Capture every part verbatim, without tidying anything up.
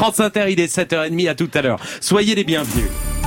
France Inter, il est sept heures trente, à tout à l'heure. Soyez les bienvenus.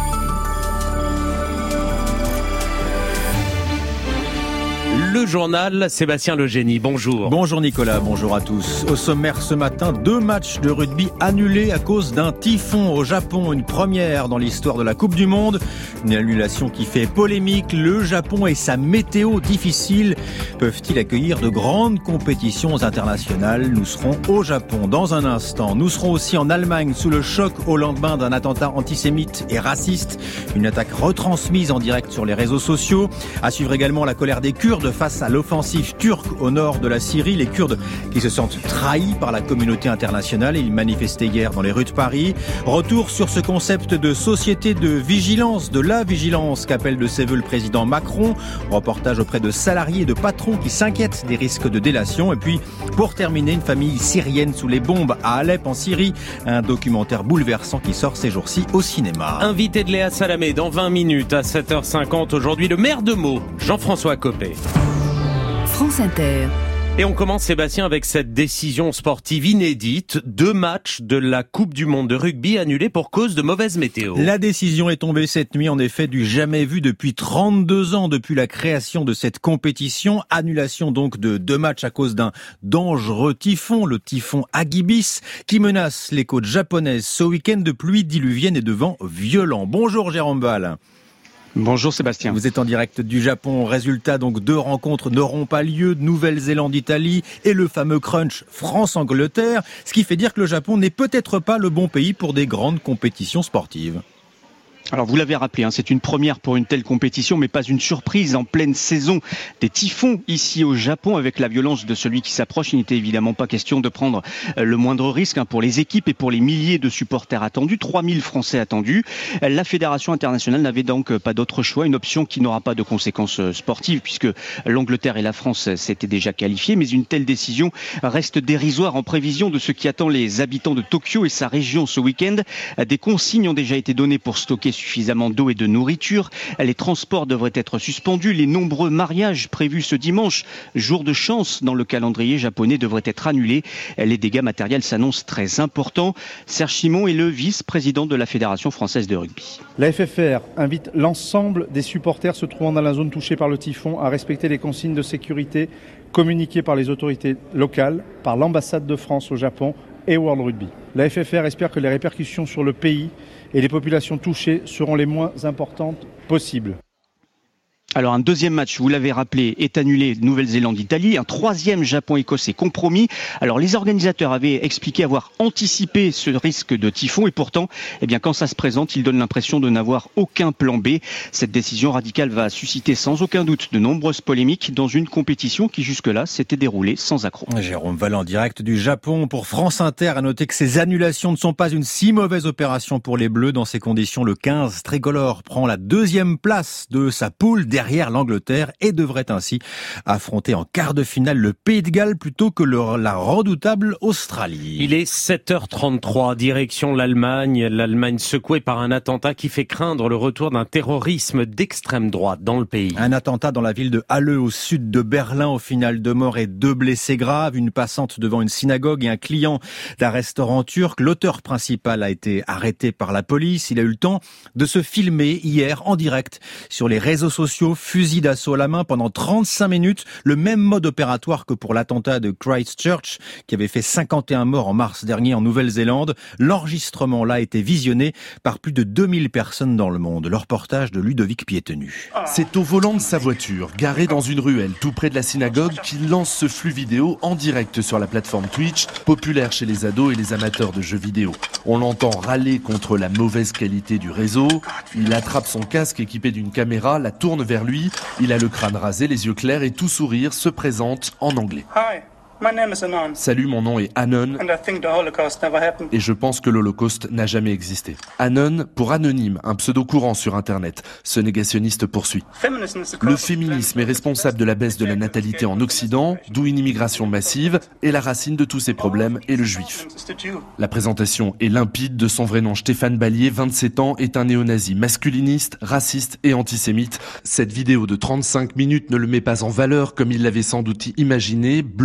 Le journal, Sébastien Legénie, bonjour. Bonjour Nicolas, bonjour à tous. Au sommaire ce matin, deux matchs de rugby annulés à cause d'un typhon au Japon. Une première dans l'histoire de la Coupe du Monde. Une annulation qui fait polémique. Le Japon et sa météo difficile peuvent-ils accueillir de grandes compétitions internationales? Nous serons au Japon dans un instant. Nous serons aussi en Allemagne sous le choc au lendemain d'un attentat antisémite et raciste. Une attaque retransmise en direct sur les réseaux sociaux. À suivre également la colère des Kurdes face à l'offensive turque au nord de la Syrie. Les Kurdes qui se sentent trahis par la communauté internationale. Ils manifestaient hier dans les rues de Paris. Retour sur ce concept de société de vigilance, de la vigilance qu'appelle de ses voeux le président Macron. Reportage auprès de salariés et de patrons qui s'inquiètent des risques de délation. Et puis, pour terminer, une famille syrienne sous les bombes à Alep en Syrie. Un documentaire bouleversant qui sort ces jours-ci au cinéma. Invité de Léa Salamé dans vingt minutes à sept heures cinquante. Aujourd'hui, le maire de Meaux, Jean-François Copé. France Inter. Et on commence, Sébastien, avec cette décision sportive inédite. Deux matchs de la Coupe du Monde de rugby annulés pour cause de mauvaise météo. La décision est tombée cette nuit, en effet, du jamais vu depuis trente-deux ans, depuis la création de cette compétition. Annulation donc de deux matchs à cause d'un dangereux typhon, le typhon Hagibis, qui menace les côtes japonaises ce week-end de pluie diluvienne et de vents violents. Bonjour Jérôme Val. Bonjour Sébastien. Vous êtes en direct du Japon. Résultat, donc deux rencontres n'auront pas lieu. Nouvelle-Zélande-Italie et le fameux crunch France-Angleterre. Ce qui fait dire que le Japon n'est peut-être pas le bon pays pour des grandes compétitions sportives. Alors vous l'avez rappelé, hein, c'est une première pour une telle compétition, mais pas une surprise en pleine saison des typhons ici au Japon. Avec la violence de celui qui s'approche, il n'était évidemment pas question de prendre le moindre risque hein, pour les équipes et pour les milliers de supporters attendus, trois mille Français attendus. La Fédération internationale n'avait donc pas d'autre choix, une option qui n'aura pas de conséquences sportives puisque l'Angleterre et la France s'étaient déjà qualifiées, mais une telle décision reste dérisoire en prévision de ce qui attend les habitants de Tokyo et sa région ce week-end. Des consignes ont déjà été données pour stocker suffisamment d'eau et de nourriture. Les transports devraient être suspendus. Les nombreux mariages prévus ce dimanche, jour de chance dans le calendrier japonais, devraient être annulés. Les dégâts matériels s'annoncent très importants. Serge Simon est le vice-président de la Fédération française de rugby. La F F R invite l'ensemble des supporters se trouvant dans la zone touchée par le typhon à respecter les consignes de sécurité communiquées par les autorités locales, par l'ambassade de France au Japon et World Rugby. La F F R espère que les répercussions sur le pays et les populations touchées seront les moins importantes possibles. Alors un deuxième match, vous l'avez rappelé, est annulé, Nouvelle-Zélande-Italie. Un troisième, Japon-Écosse, est compromis. Alors les organisateurs avaient expliqué avoir anticipé ce risque de typhon et pourtant, eh bien, quand ça se présente, ils donnent l'impression de n'avoir aucun plan B. Cette décision radicale va susciter sans aucun doute de nombreuses polémiques dans une compétition qui jusque-là s'était déroulée sans accroc. Jérôme Valland en direct du Japon pour France Inter. À noter que ces annulations ne sont pas une si mauvaise opération pour les Bleus. Dans ces conditions, le quinze tricolore prend la deuxième place de sa poule derrière derrière l'Angleterre et devrait ainsi affronter en quart de finale le Pays de Galles plutôt que le, la redoutable Australie. Il est sept heures trente-trois, direction l'Allemagne. L'Allemagne secouée par un attentat qui fait craindre le retour d'un terrorisme d'extrême droite dans le pays. Un attentat dans la ville de Halle au sud de Berlin, au final deux morts et deux blessés graves. Une passante devant une synagogue et un client d'un restaurant turc. L'auteur principal a été arrêté par la police. Il a eu le temps de se filmer hier en direct sur les réseaux sociaux, fusil d'assaut à la main pendant trente-cinq minutes. Le même mode opératoire que pour l'attentat de Christchurch qui avait fait cinquante et un morts en mars dernier en Nouvelle-Zélande. L'enregistrement là a été visionné par plus de deux mille personnes dans le monde. Le reportage de Ludovic Piétenu. C'est au volant de sa voiture, garée dans une ruelle tout près de la synagogue, qu'il lance ce flux vidéo en direct sur la plateforme Twitch, populaire chez les ados et les amateurs de jeux vidéo. On l'entend râler contre la mauvaise qualité du réseau. Il attrape son casque équipé d'une caméra, la tourne vers lui. Il a le crâne rasé, les yeux clairs et tout sourire se présente en anglais. Hi. My name is Anon. Salut, mon nom est Anon And I think the Holocaust never happened. et je pense que l'Holocauste n'a jamais existé. Anon pour anonyme, un pseudo courant sur Internet. Ce négationniste poursuit. Feminism is the Le cause of féminisme est responsable de la baisse de la natalité en Occident, d'où une immigration massive, et la racine de tous ces problèmes est le juif. is the Jew. La présentation est limpide. De son vrai nom, Stéphane Ballier, vingt-sept ans, est un néo-nazi masculiniste, raciste et antisémite. Cette vidéo de trente-cinq minutes ne le met pas en valeur comme il l'avait sans doute imaginé, bloqué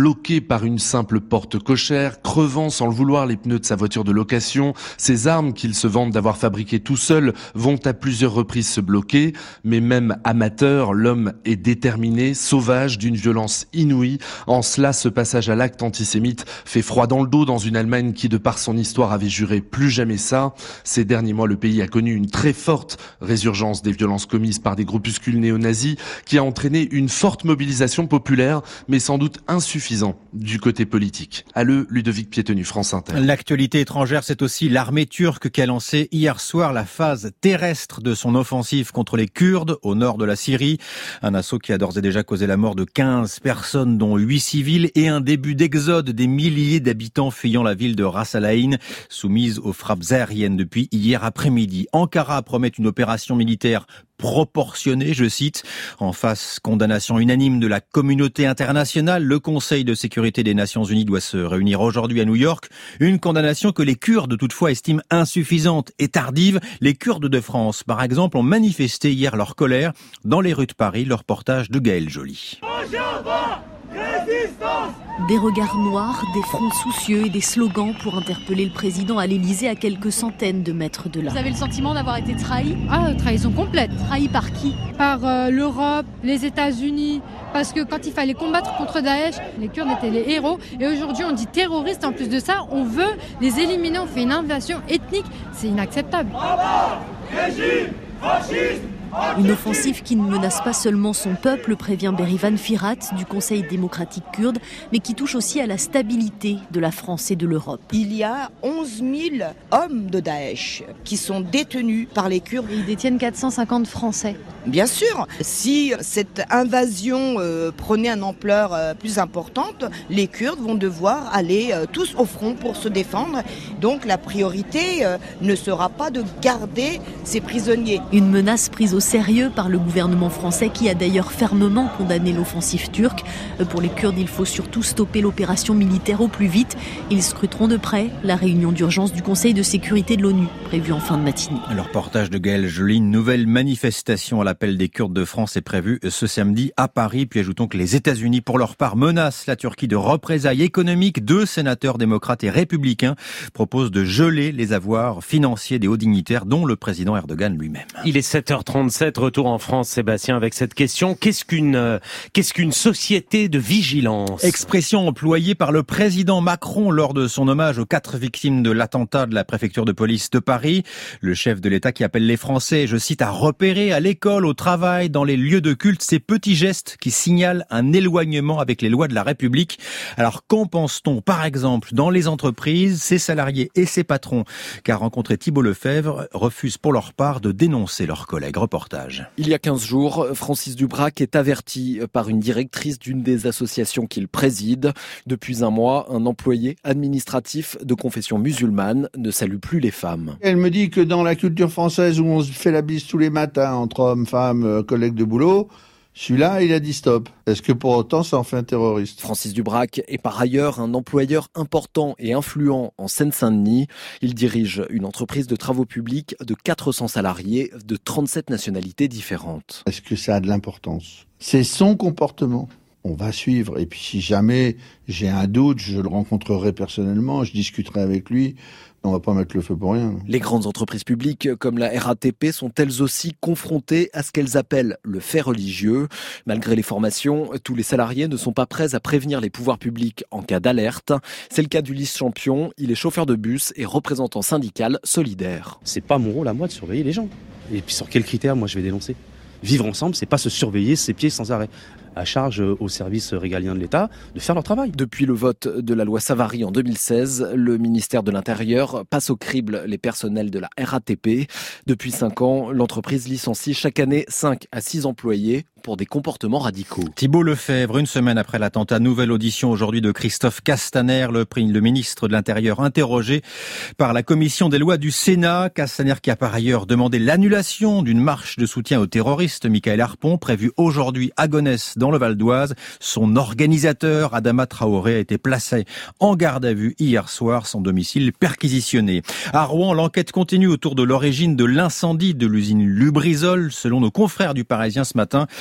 par une simple porte cochère, crevant sans le vouloir les pneus de sa voiture de location. Ces armes qu'il se vante d'avoir fabriquées tout seul vont à plusieurs reprises se bloquer. Mais même amateur, l'homme est déterminé, sauvage, d'une violence inouïe. En cela, ce passage à l'acte antisémite fait froid dans le dos dans une Allemagne qui, de par son histoire, avait juré plus jamais ça. Ces derniers mois, le pays a connu une très forte résurgence des violences commises par des groupuscules néo-nazis qui a entraîné une forte mobilisation populaire, mais sans doute insuffisant du côté politique. Allô, Ludovic Piétenu, France Inter. L'actualité étrangère, c'est aussi l'armée turque qui a lancé hier soir la phase terrestre de son offensive contre les Kurdes au nord de la Syrie. Un assaut qui a d'ores et déjà causé la mort de quinze personnes, dont huit civils, et un début d'exode des milliers d'habitants fuyant la ville de Ras Al Ain, soumise aux frappes aériennes depuis hier après-midi. Ankara promet une opération militaire proportionnée, je cite. En face, condamnation unanime de la communauté internationale. Le Conseil de sécurité des Nations Unies doit se réunir aujourd'hui à New York. Une condamnation que les Kurdes, toutefois, estiment insuffisante et tardive. Les Kurdes de France, par exemple, ont manifesté hier leur colère dans les rues de Paris. Le reportage de Gaël Joly. Des regards noirs, des fronts soucieux et des slogans pour interpeller le président à l'Elysée à quelques centaines de mètres de là. Vous avez le sentiment d'avoir été trahi ? Ah, trahison complète. Trahi par qui ? Par euh, l'Europe, les États-Unis. Parce que quand il fallait combattre contre Daesh, les Kurdes étaient les héros. Et aujourd'hui, on dit terroristes. En plus de ça, on veut les éliminer. On fait une invasion ethnique. C'est inacceptable. Régime fasciste. Une offensive qui ne menace pas seulement son peuple, prévient Berivan Firat du Conseil démocratique kurde, mais qui touche aussi à la stabilité de la France et de l'Europe. Il y a onze mille hommes de Daesh qui sont détenus par les Kurdes. Ils détiennent quatre cent cinquante Français. Bien sûr, si cette invasion euh, prenait une ampleur euh, plus importante, les Kurdes vont devoir aller euh, tous au front pour se défendre. Donc la priorité euh, ne sera pas de garder ces prisonniers. Une menace prise au sérieux par le gouvernement français qui a d'ailleurs fermement condamné l'offensive turque. Pour les Kurdes, il faut surtout stopper l'opération militaire au plus vite. Ils scruteront de près la réunion d'urgence du Conseil de sécurité de l'ONU, prévue en fin de matinée. Le reportage de Gaël Joly, une nouvelle manifestation à l'appel des Kurdes de France est prévue ce samedi à Paris. Puis ajoutons que les États-Unis, pour leur part, menacent la Turquie de représailles économiques. Deux sénateurs démocrates et républicains proposent de geler les avoirs financiers des hauts dignitaires, dont le président Erdogan lui-même. Il est sept heures trente-sept, retour en France, Sébastien, avec cette question. Qu'est-ce qu'une, euh, qu'est-ce qu'une société de vigilance ? Expression employée par le président Macron lors de son hommage aux quatre victimes de l'attentat de la préfecture de police de Paris. Le chef de l'État qui appelle les Français, je cite, à repérer à l'école, au travail, dans les lieux de culte, ces petits gestes qui signalent un éloignement avec les lois de la République. Alors, qu'en pense-t-on, par exemple, dans les entreprises, ces salariés et ces patrons qu'a rencontré Thibault Lefebvre refusent pour leur part de dénoncer leurs collègues. Reportage. Il y a quinze jours, Francis Dubrac est averti par une directrice d'une des associations qu'il préside. Depuis un mois, un employé administratif de confession musulmane ne salue plus les femmes. Elle me dit que dans la culture française où on se fait la bise tous les matins entre hommes, femmes, collègues de boulot, celui-là, il a dit stop. Est-ce que pour autant, ça en fait un terroriste ? Francis Dubrac est par ailleurs un employeur important et influent en Seine-Saint-Denis. Il dirige une entreprise de travaux publics de quatre cents salariés de trente-sept nationalités différentes. Est-ce que ça a de l'importance ? C'est son comportement. On va suivre. Et puis si jamais j'ai un doute, je le rencontrerai personnellement, je discuterai avec lui. On va pas mettre le feu pour rien. Les grandes entreprises publiques comme la R A T P sont elles aussi confrontées à ce qu'elles appellent le fait religieux. Malgré les formations, tous les salariés ne sont pas prêts à prévenir les pouvoirs publics en cas d'alerte. C'est le cas d'Ulysse Champion. Il est chauffeur de bus et représentant syndical solidaire. C'est pas mon rôle à moi de surveiller les gens. Et puis sur quels critères moi je vais dénoncer ? Vivre ensemble, c'est pas se surveiller ses pieds sans arrêt. À charge aux services régaliens de l'État de faire leur travail. Depuis le vote de la loi Savary en deux mille seize, le ministère de l'Intérieur passe au crible les personnels de la R A T P. Depuis cinq ans, l'entreprise licencie chaque année cinq à six employés pour des comportements radicaux. Thibault Lefebvre, une semaine après l'attentat, nouvelle audition aujourd'hui de Christophe Castaner, le, le ministre de l'Intérieur interrogé par la commission des lois du Sénat. Castaner qui a par ailleurs demandé l'annulation d'une marche de soutien aux terroristes, Michael Harpon, prévue aujourd'hui à Gonesse dans le Val d'Oise. Son organisateur, Adama Traoré, a été placé en garde à vue hier soir, son domicile perquisitionné. À Rouen, l'enquête continue autour de l'origine de l'incendie de l'usine Lubrizol. Selon nos confrères du Parisien ce matin,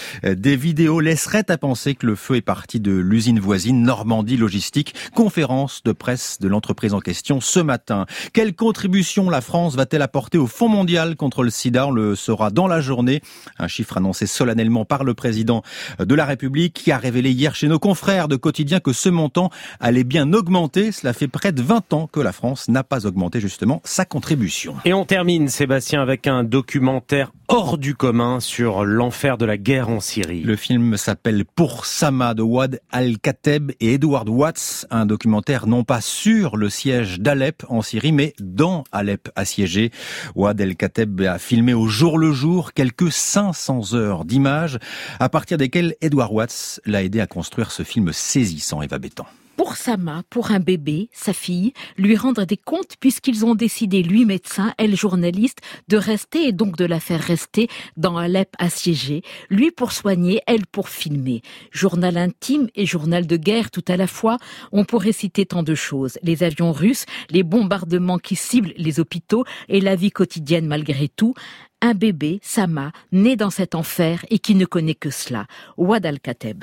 Des vidéos laisseraient à penser que le feu est parti de l'usine voisine Normandie Logistique. Conférence de presse de l'entreprise en question ce matin. Quelle contribution la France va-t-elle apporter au Fonds mondial contre le sida? On le saura dans la journée. Un chiffre annoncé solennellement par le président de la République qui a révélé hier chez nos confrères de Quotidien que ce montant allait bien augmenter. Cela fait près de vingt ans que la France n'a pas augmenté justement sa contribution. Et on termine, Sébastien, avec un documentaire hors du commun sur l'enfer de la guerre en Syrie. Le film s'appelle Pour Sama de Ouad Al-Kateb et Edward Watts. Un documentaire non pas sur le siège d'Alep en Syrie, mais dans Alep assiégé. Ouad Al-Kateb a filmé au jour le jour quelques cinq cents heures d'images, à partir desquelles Edward Watts l'a aidé à construire ce film saisissant. Eva Bétan. Pour Sama, pour un bébé, sa fille, lui rendre des comptes puisqu'ils ont décidé, lui médecin, elle journaliste, de rester et donc de la faire rester dans Alep assiégé. Lui pour soigner, elle pour filmer. Journal intime et journal de guerre tout à la fois, on pourrait citer tant de choses. Les avions russes, les bombardements qui ciblent les hôpitaux et la vie quotidienne malgré tout. Un bébé, Sama, né dans cet enfer et qui ne connaît que cela. Ouad Al-Kateb.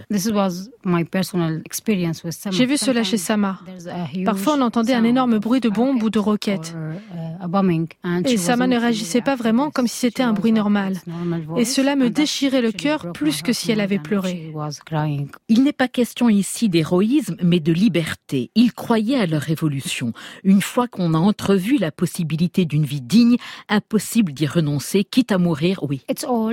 J'ai vu cela chez Sama. Parfois, on entendait un énorme bruit de bombes ou de roquettes. Et Sama ne réagissait pas vraiment comme si c'était un bruit normal. Et cela me déchirait le cœur plus que si elle avait pleuré. Il n'est pas question ici d'héroïsme, mais de liberté. Ils croyaient à leur révolution. Une fois qu'on a entrevu la possibilité d'une vie digne, impossible d'y renoncer, quitte à mourir, oui. Tout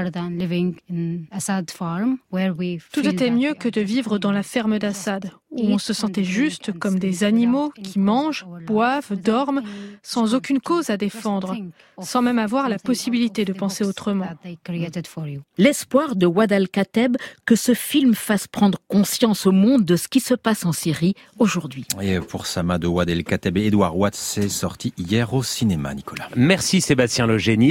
était mieux que de vivre dans la ferme d'Assad, où on se sentait juste comme des animaux qui mangent, boivent, dorment, sans aucune cause à défendre, sans même avoir la possibilité de penser autrement. L'espoir de Ouad Al-Kateb que ce film fasse prendre conscience au monde de ce qui se passe en Syrie aujourd'hui. Et pour Sama de Ouad Al-Kateb et Edward Watts, c'est sorti hier au cinéma, Nicolas. Merci Sébastien Le Génie.